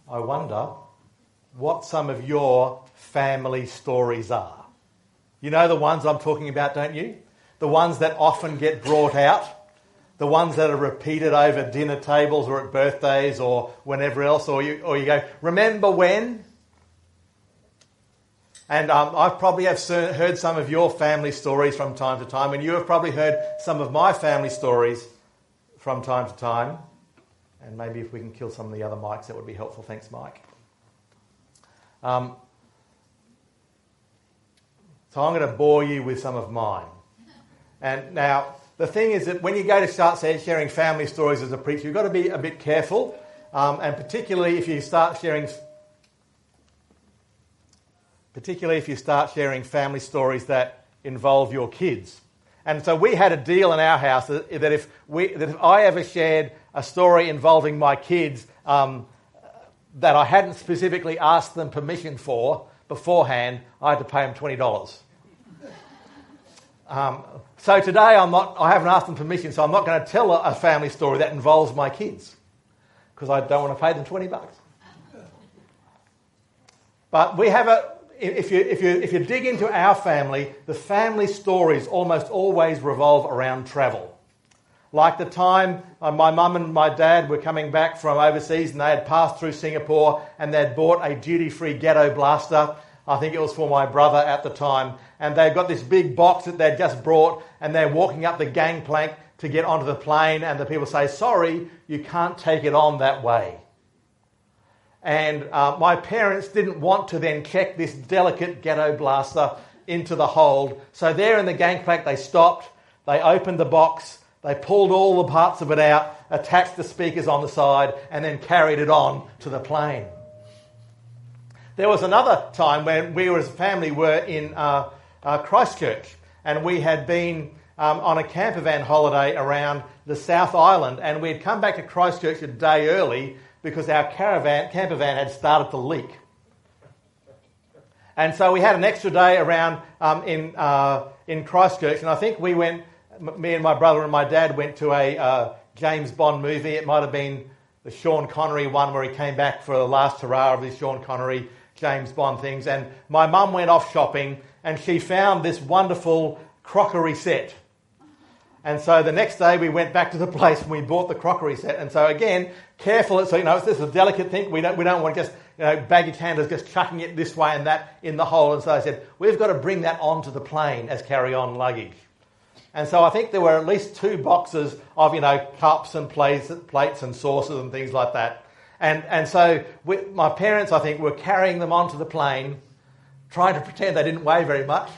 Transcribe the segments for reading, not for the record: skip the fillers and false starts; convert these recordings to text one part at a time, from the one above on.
I wonder what some of your family stories are. You know the ones I'm talking about, don't you? The ones that often get brought out, the ones that are repeated over dinner tables or at birthdays or whenever else, or you go, remember when? And I probably have heard some of your family stories from time to time, and you have probably heard some of my family stories from time to time. And maybe if we can kill some of the other mics, that would be helpful. Thanks, Mike. So I'm going to bore you with some of mine. And now, the thing is that when you go to start sharing family stories as a preacher, you've got to be a bit careful, and particularly if you start sharing family stories that involve your kids. And so we had a deal in our house that if I ever shared a story involving my kids that I hadn't specifically asked them permission for beforehand, I had to pay them $20. So today I haven't asked them permission, so I'm not going to tell a family story that involves my kids because I don't want to pay them $20. But we have if you dig into our family, the family stories almost always revolve around travel. Like the time my mum and my dad were coming back from overseas and they had passed through Singapore and they'd bought a duty-free ghetto blaster. I think it was for my brother at the time. And they'd got this big box that they'd just brought and they're walking up the gangplank to get onto the plane and the people say, sorry, you can't take it on that way. And my parents didn't want to then check this delicate ghetto blaster into the hold. So there in the gangplank, they stopped, they opened the box, they pulled all the parts of it out, attached the speakers on the side, and then carried it on to the plane. There was another time when we as a family were in Christchurch, and we had been on a camper van holiday around the South Island, and we had come back to Christchurch a day early because our camper van had started to leak. And so we had an extra day around in Christchurch, and I think me and my brother and my dad went to a James Bond movie. It might have been the Sean Connery one where he came back for the last hurrah of his Sean Connery James Bond things. And my mum went off shopping and she found this wonderful crockery set. And so the next day we went back to the place and we bought the crockery set. And so again, careful. So, this is a delicate thing. We don't want just, baggage handlers just chucking it this way and that in the hole. And so I said, we've got to bring that onto the plane as carry-on luggage. And so I think there were at least 2 boxes of, cups and plates and saucers and things like that. And so my parents, I think, were carrying them onto the plane, trying to pretend they didn't weigh very much.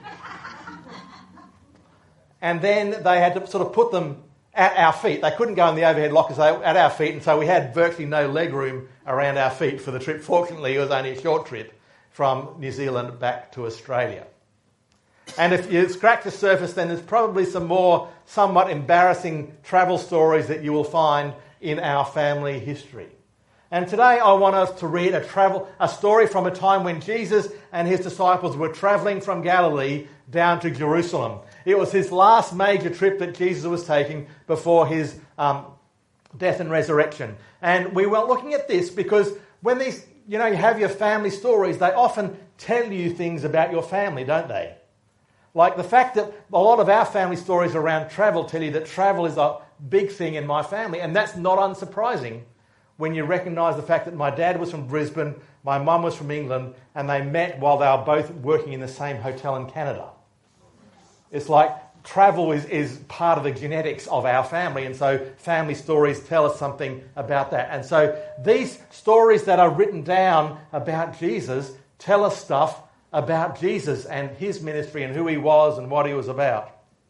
And then they had to sort of put them at our feet. They couldn't go in the overhead lockers, they were at our feet, and so we had virtually no leg room around our feet for the trip. Fortunately, it was only a short trip from New Zealand back to Australia. And if you scratch the surface, then there's probably some more somewhat embarrassing travel stories that you will find in our family history. And today I want us to read a story from a time when Jesus and his disciples were travelling from Galilee down to Jerusalem. It was his last major trip that Jesus was taking before his death and resurrection. And we were looking at this because when these, you have your family stories, they often tell you things about your family, don't they? Like the fact that a lot of our family stories around travel tell you that travel is a big thing in my family. And that's not unsurprising when you recognise the fact that my dad was from Brisbane, my mum was from England, and they met while they were both working in the same hotel in Canada. It's like travel is part of the genetics of our family, and so family stories tell us something about that. And so these stories that are written down about Jesus tell us stuff about Jesus and his ministry and who he was and what he was about.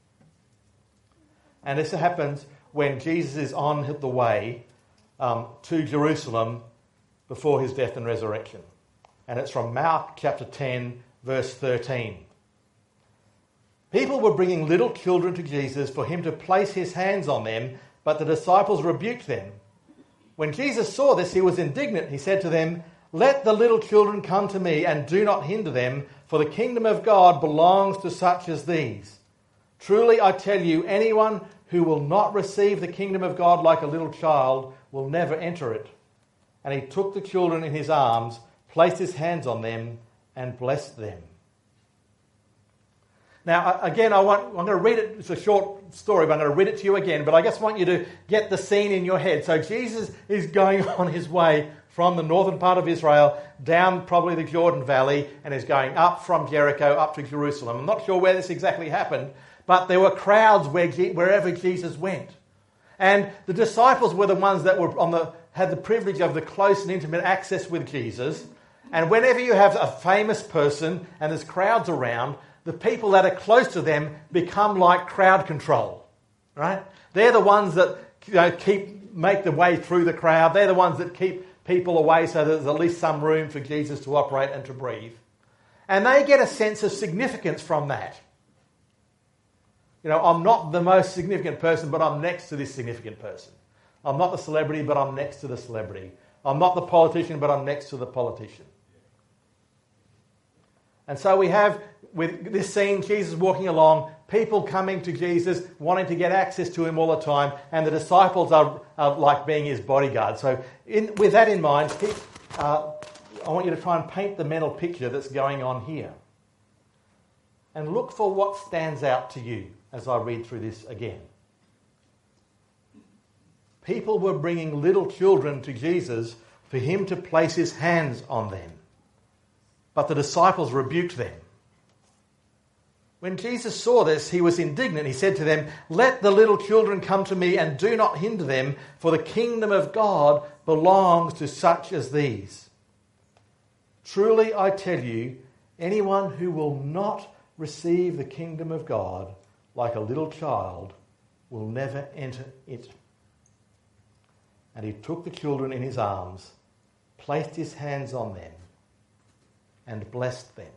And this happens when Jesus is on the way to Jerusalem before his death and resurrection. And it's from Mark chapter 10, verse 13. People were bringing little children to Jesus for him to place his hands on them, but the disciples rebuked them. When Jesus saw this, he was indignant. He said to them, "Let the little children come to me and do not hinder them, for the kingdom of God belongs to such as these. Truly I tell you, anyone who will not receive the kingdom of God like a little child will never enter it." And he took the children in his arms, placed his hands on them, and blessed them. Now, again, I'm going to read it. It's a short story, but I'm going to read it to you again. But I just want you to get the scene in your head. So Jesus is going on his way from the northern part of Israel down probably the Jordan Valley and is going up from Jericho up to Jerusalem. I'm not sure where this exactly happened, but there were crowds wherever Jesus went. And the disciples were the ones that were had the privilege of the close and intimate access with Jesus. And whenever you have a famous person and there's crowds around, the people that are close to them become like crowd control, right? They're the ones that make the way through the crowd. They're the ones that keep people away so there's at least some room for Jesus to operate and to breathe. And they get a sense of significance from that. I'm not the most significant person, but I'm next to this significant person. I'm not the celebrity, but I'm next to the celebrity. I'm not the politician, but I'm next to the politician. And so we have, with this scene, Jesus walking along, people coming to Jesus, wanting to get access to him all the time, and the disciples are like being his bodyguards. So with that in mind, I want you to try and paint the mental picture that's going on here. And look for what stands out to you as I read through this again. People were bringing little children to Jesus for him to place his hands on them. But the disciples rebuked them. When Jesus saw this, he was indignant. He said to them, "Let the little children come to me and do not hinder them, for the kingdom of God belongs to such as these. Truly I tell you, anyone who will not receive the kingdom of God like a little child will never enter it." And he took the children in his arms, placed his hands on them, and blessed them.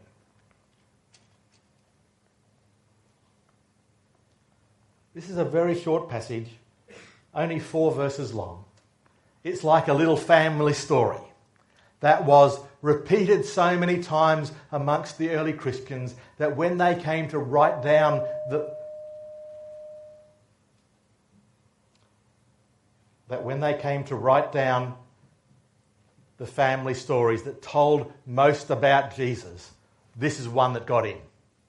This is a very short passage, only 4 verses long. It's like a little family story that was repeated so many times amongst the early Christians that when they came to write down the family stories that told most about Jesus, this is one that got in.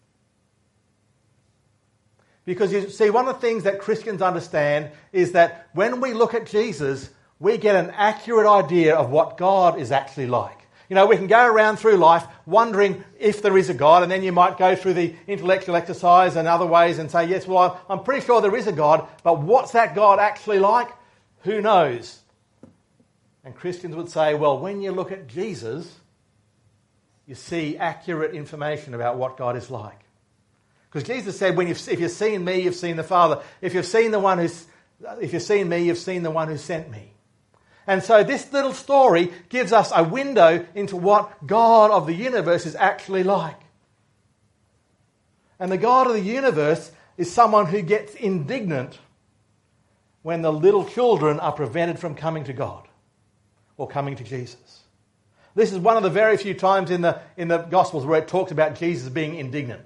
Because you see, one of the things that Christians understand is that when we look at Jesus, we get an accurate idea of what God is actually like. We can go around through life wondering if there is a God, and then you might go through the intellectual exercise and other ways and say, yes, well, I'm pretty sure there is a God, but what's that God actually like? Who knows? And Christians would say, well, when you look at Jesus, you see accurate information about what God is like. Because Jesus said, if you've seen me, you've seen the Father. If you've seen me, you've seen the one who sent me. And so this little story gives us a window into what God of the universe is actually like. And the God of the universe is someone who gets indignant when the little children are prevented from coming to God or coming to Jesus. This is one of the very few times in the Gospels where it talks about Jesus being indignant.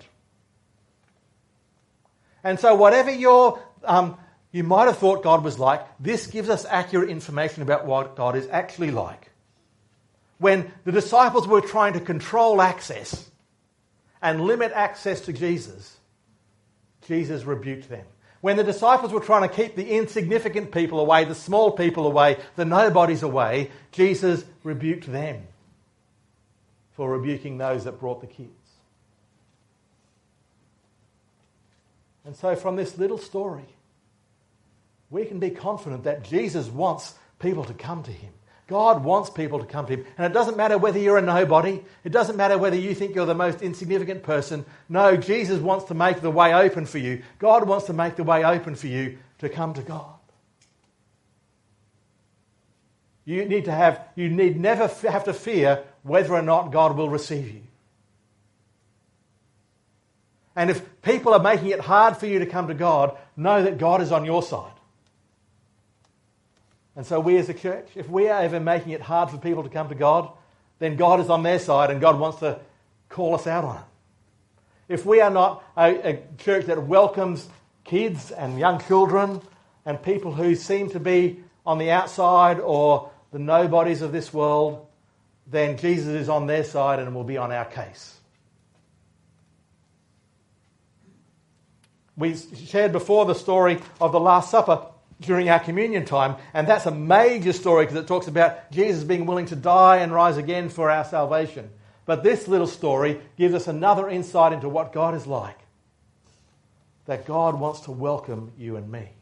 And so whatever you might have thought God was like, this gives us accurate information about what God is actually like. When the disciples were trying to control access and limit access to Jesus, Jesus rebuked them. When the disciples were trying to keep the insignificant people away, the small people away, the nobodies away, Jesus rebuked them for rebuking those that brought the kids. And so from this little story, we can be confident that Jesus wants people to come to him. God wants people to come to him. And it doesn't matter whether you're a nobody. It doesn't matter whether you think you're the most insignificant person. No, Jesus wants to make the way open for you. God wants to make the way open for you to come to God. You need never have to fear whether or not God will receive you. And if people are making it hard for you to come to God, know that God is on your side. And so we as a church, if we are ever making it hard for people to come to God, then God is on their side and God wants to call us out on it. If we are not a church that welcomes kids and young children and people who seem to be on the outside or the nobodies of this world, then Jesus is on their side and will be on our case. We shared before the story of the Last Supper during our communion time, and that's a major story because it talks about Jesus being willing to die and rise again for our salvation. But this little story gives us another insight into what God is like. That God wants to welcome you and me.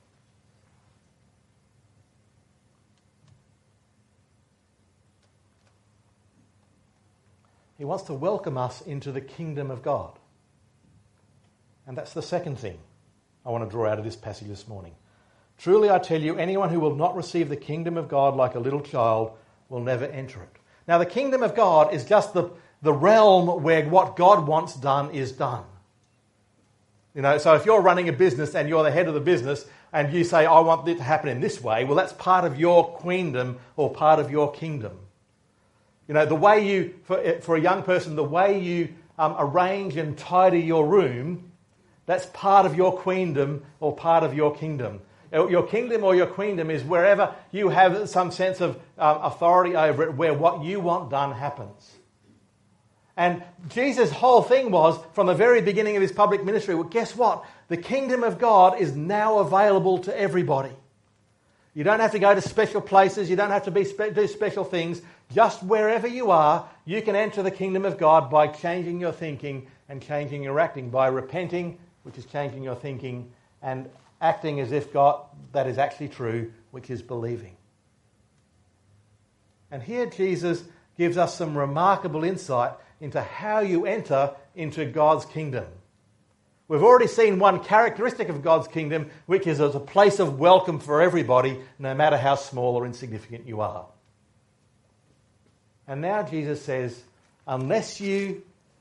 He wants to welcome us into the kingdom of God. And that's the second thing I want to draw out of this passage this morning. Truly I tell you, anyone who will not receive the kingdom of God like a little child will never enter it. Now the kingdom of God is just the realm where what God wants done is done. You know, so if you're running a business and you're the head of the business and you say, I want it to happen in this way, well, that's part of your queendom or part of your kingdom. You know, the way you, for a young person, the way you arrange and tidy your room, that's part of your queendom or part of your kingdom. Your kingdom or your queendom is wherever you have some sense of authority over it, where what you want done happens. And Jesus' whole thing was, from the very beginning of his public ministry, well, guess what? The kingdom of God is now available to everybody. You don't have to go to special places. You don't have to do special things. Just wherever you are, you can enter the kingdom of God by changing your thinking and changing your acting, by repenting, which is changing your thinking, and acting as if God, that is actually true, which is believing. And here Jesus gives us some remarkable insight into how you enter into God's kingdom. We've already seen one characteristic of God's kingdom, which is as a place of welcome for everybody, no matter how small or insignificant you are. And now Jesus says, unless you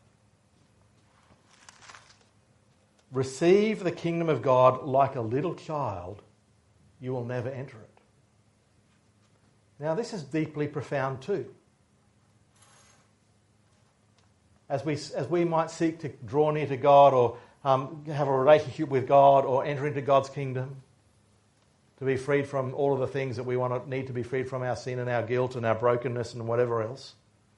receive the kingdom of God like a little child, you will never enter it. Now this is deeply profound too. As we might seek to draw near to God or have a relationship with God or enter into God's kingdom, to be freed from all of the things that we need to be freed from, our sin and our guilt and our brokenness and whatever else.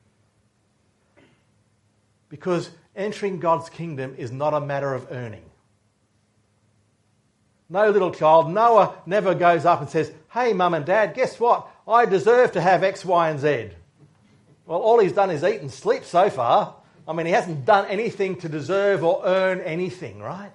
Because entering God's kingdom is not a matter of earning. No little child, Noah never goes up and says, hey, Mum and Dad, guess what? I deserve to have X, Y, and Z. Well, all he's done is eat and sleep so far. I mean, he hasn't done anything to deserve or earn anything, right?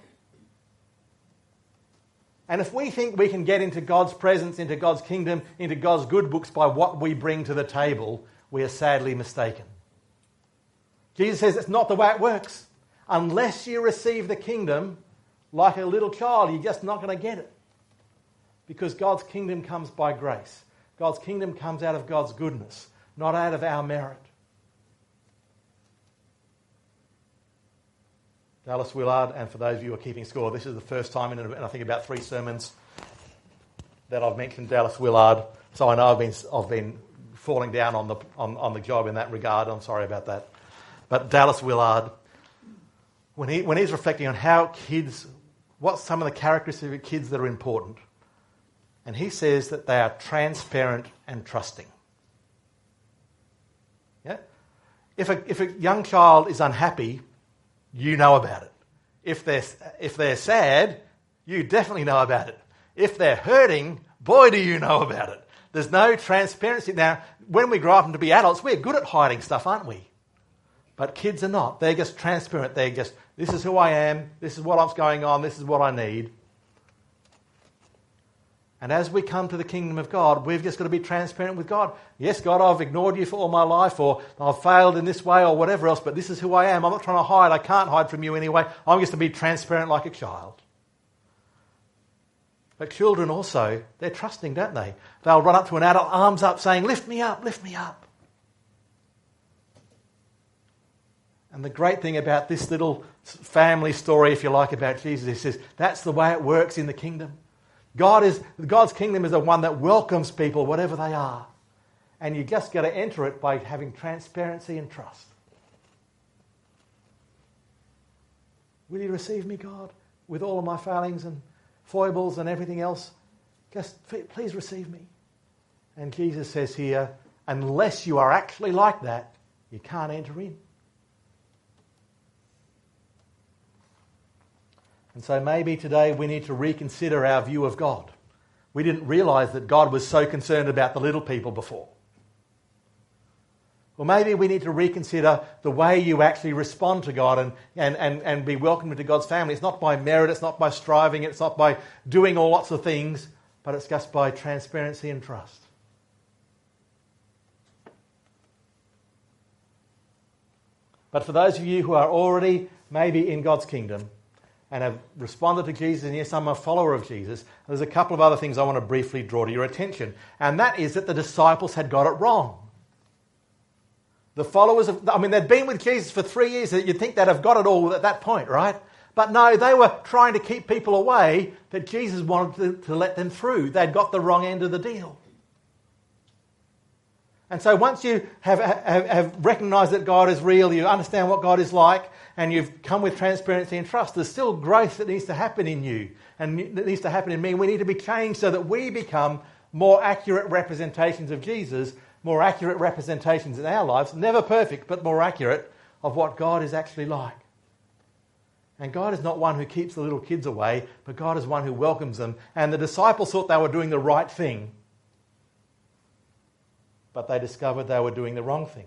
And if we think we can get into God's presence, into God's kingdom, into God's good books by what we bring to the table, we are sadly mistaken. Jesus says it's not the way it works. Unless you receive the kingdom like a little child, you're just not going to get it. Because God's kingdom comes by grace. God's kingdom comes out of God's goodness, not out of our merit. Dallas Willard, and for those of you who are keeping score, this is the first time in I think about 3 sermons that I've mentioned Dallas Willard. So I know I've been falling down on the job in that regard. I'm sorry about that. But Dallas Willard, when he's reflecting on how kids, what's some of the characteristics of kids that are important, and he says that they are transparent and trusting. Yeah? If a young child is unhappy, you know about it. If they're sad, you definitely know about it. If they're hurting, boy, do you know about it. There's no transparency. Now, when we grow up and to be adults, we're good at hiding stuff, aren't we? But kids are not. They're just transparent. They're just, this is who I am, this is what's going on, this is what I need. And as we come to the kingdom of God, we've just got to be transparent with God. Yes, God, I've ignored you for all my life, or I've failed in this way, or whatever else, but this is who I am. I'm not trying to hide. I can't hide from you anyway. I'm just to be transparent like a child. But children also, they're trusting, don't they? They'll run up to an adult, arms up, saying, lift me up, lift me up. And the great thing about this little family story, if you like, about Jesus is that's the way it works in the kingdom. God's kingdom is the one that welcomes people, whatever they are. And you just got to enter it by having transparency and trust. Will you receive me, God, with all of my failings and foibles and everything else? Just please receive me. And Jesus says here, unless you are actually like that, you can't enter in. And so maybe today we need to reconsider our view of God. We didn't realise that God was so concerned about the little people before. Or maybe we need to reconsider the way you actually respond to God and be welcomed into God's family. It's not by merit, it's not by striving, it's not by doing all lots of things, but it's just by transparency and trust. But for those of you who are already maybe in God's kingdom and have responded to Jesus, and yes, I'm a follower of Jesus, there's a couple of other things I want to briefly draw to your attention. And that is that the disciples had got it wrong. The followers they'd been with Jesus for 3 years. You'd think they'd have got it all at that point, right? But no, they were trying to keep people away that Jesus wanted to let them through. They'd got the wrong end of the deal. And so once you have recognised that God is real, you understand what God is like, and you've come with transparency and trust, there's still growth that needs to happen in you and that needs to happen in me. We need to be changed so that we become more accurate representations of Jesus, more accurate representations in our lives, never perfect, but more accurate of what God is actually like. And God is not one who keeps the little kids away, but God is one who welcomes them. And the disciples thought they were doing the right thing, but they discovered they were doing the wrong thing.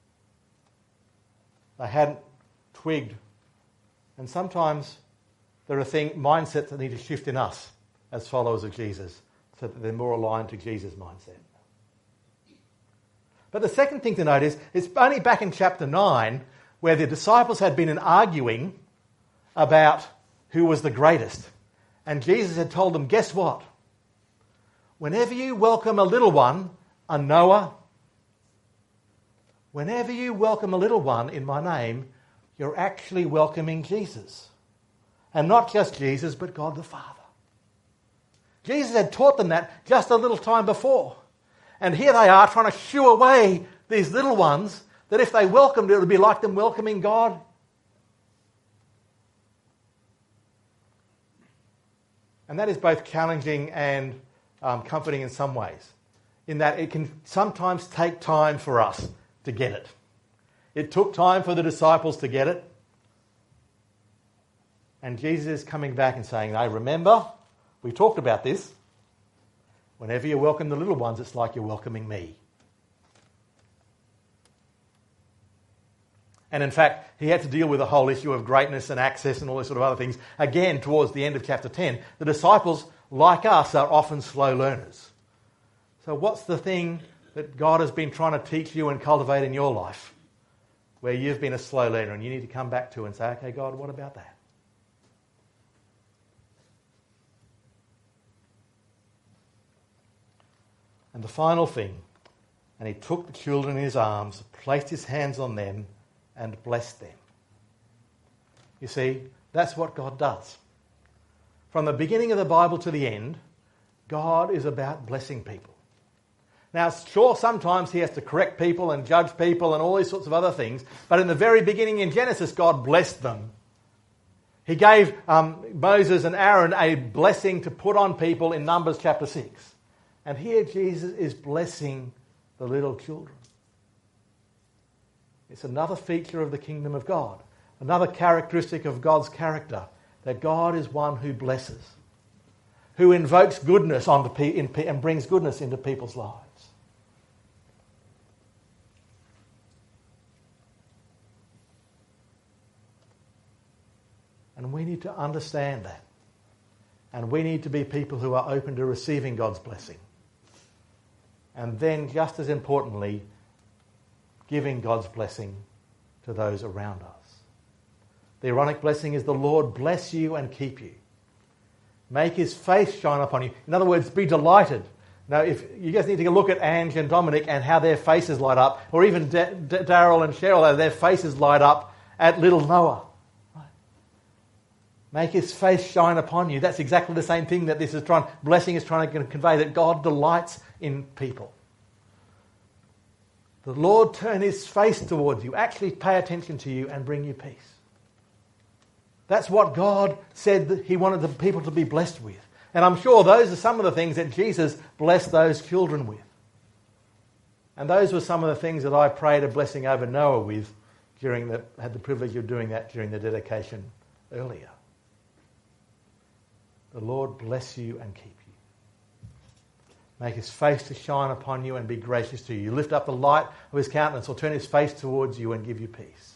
They hadn't twigged. And sometimes there are mindsets that need to shift in us as followers of Jesus so that they're more aligned to Jesus' mindset. But the second thing to note is, it's only back in chapter 9 where the disciples had been arguing about who was the greatest. And Jesus had told them, guess what? Whenever you welcome a little one, a Noah, whenever you welcome a little one in my name, you're actually welcoming Jesus. And not just Jesus, but God the Father. Jesus had taught them that just a little time before. And here they are trying to shoo away these little ones that if they welcomed it would be like them welcoming God. And that is both challenging and comforting in some ways, in that it can sometimes take time for us to get it. It took time for the disciples to get it. And Jesus is coming back and saying, hey, remember, we talked about this. Whenever you welcome the little ones, it's like you're welcoming me. And in fact, he had to deal with the whole issue of greatness and access and all these sort of other things. Again, towards the end of chapter 10, the disciples, like us, are often slow learners. So what's the thing that God has been trying to teach you and cultivate in your life where you've been a slow learner and you need to come back to and say, okay, God, what about that? And the final thing, and he took the children in his arms, placed his hands on them, and blessed them. You see, that's what God does. From the beginning of the Bible to the end, God is about blessing people. Now, sure, sometimes he has to correct people and judge people and all these sorts of other things, but in the very beginning in Genesis, God blessed them. He gave Moses and Aaron a blessing to put on people in Numbers chapter 6. And here Jesus is blessing the little children. It's another feature of the kingdom of God, another characteristic of God's character, that God is one who blesses, who invokes goodness and brings goodness into people's lives. And we need to understand that. And we need to be people who are open to receiving God's blessing. And then, just as importantly, giving God's blessing to those around us. The Aaronic blessing is the Lord bless you and keep you. Make his face shine upon you. In other words, be delighted. Now, if you guys need to look at Ange and Dominic and how their faces light up, or even Daryl and Cheryl, how their faces light up at little Noah. Make his face shine upon you. That's exactly the same thing that blessing is trying to convey, that God delights in people. The Lord turn his face towards you, actually pay attention to you and bring you peace. That's what God said that he wanted the people to be blessed with. And I'm sure those are some of the things that Jesus blessed those children with. And those were some of the things that I prayed a blessing over Noah with had the privilege of doing that during the dedication earlier. The Lord bless you and keep you. Make his face to shine upon you and be gracious to you. Lift up the light of his countenance, or turn his face towards you and give you peace.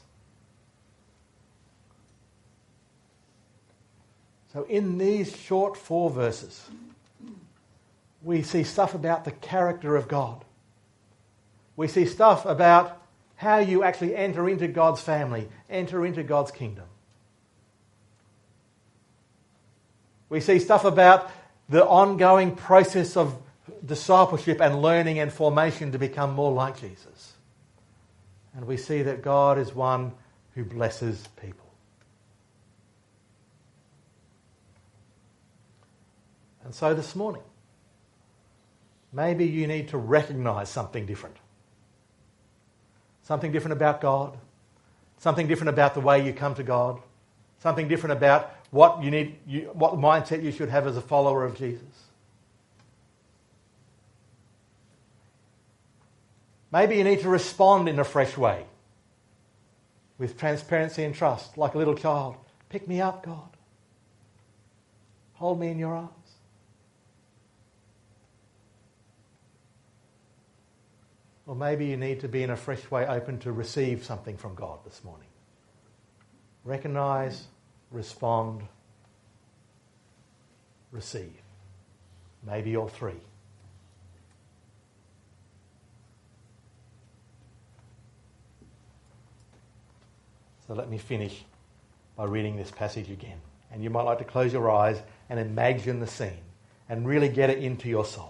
So in these short 4 verses, we see stuff about the character of God. We see stuff about how you actually enter into God's family, enter into God's kingdom. We see stuff about the ongoing process of discipleship and learning and formation to become more like Jesus. And we see that God is one who blesses people. And so this morning, maybe you need to recognise something different. Something different about God. Something different about the way you come to God. Something different about what mindset you should have as a follower of Jesus. Maybe you need to respond in a fresh way, with transparency and trust, like a little child. Pick me up, God. Hold me in your arms. Or maybe you need to be in a fresh way open to receive something from God this morning. Recognise, respond, receive. Maybe all 3. So let me finish by reading this passage again. And you might like to close your eyes and imagine the scene and really get it into your soul.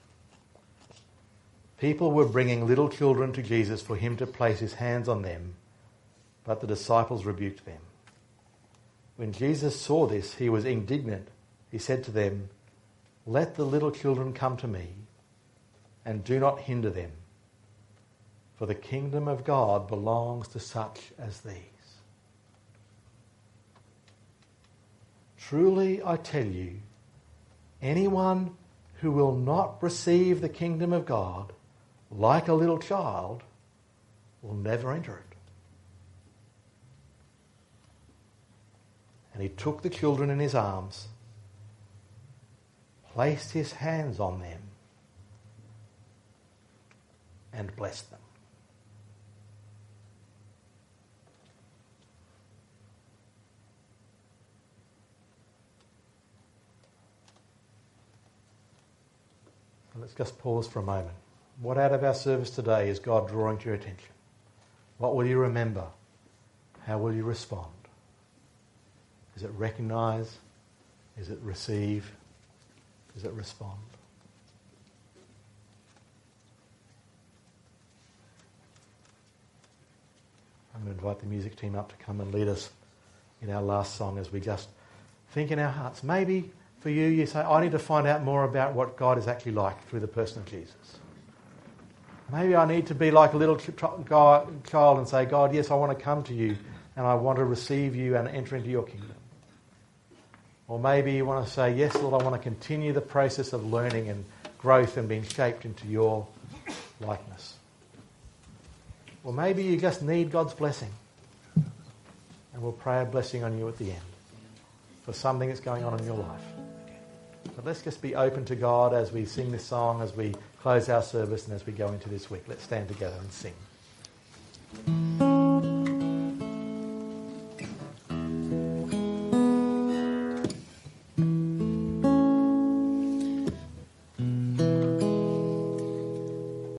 People were bringing little children to Jesus for him to place his hands on them, but the disciples rebuked them. When Jesus saw this, he was indignant. He said to them, "Let the little children come to me, and do not hinder them, for the kingdom of God belongs to such as these. Truly I tell you, anyone who will not receive the kingdom of God like a little child will never enter it." And he took the children in his arms, placed his hands on them, and blessed them. So let's just pause for a moment. What out of our service today is God drawing to your attention? What will you remember? How will you respond? Is it recognise? Is it receive? Is it respond? I'm going to invite the music team up to come and lead us in our last song as we just think in our hearts. Maybe for you, you say, I need to find out more about what God is actually like through the person of Jesus. Maybe I need to be like a little child and say, God, yes, I want to come to you and I want to receive you and enter into your kingdom. Or maybe you want to say, yes, Lord, I want to continue the process of learning and growth and being shaped into your likeness. Or maybe you just need God's blessing. And we'll pray a blessing on you at the end for something that's going on in your life. But let's just be open to God as we sing this song, as we close our service and as we go into this week. Let's stand together and sing.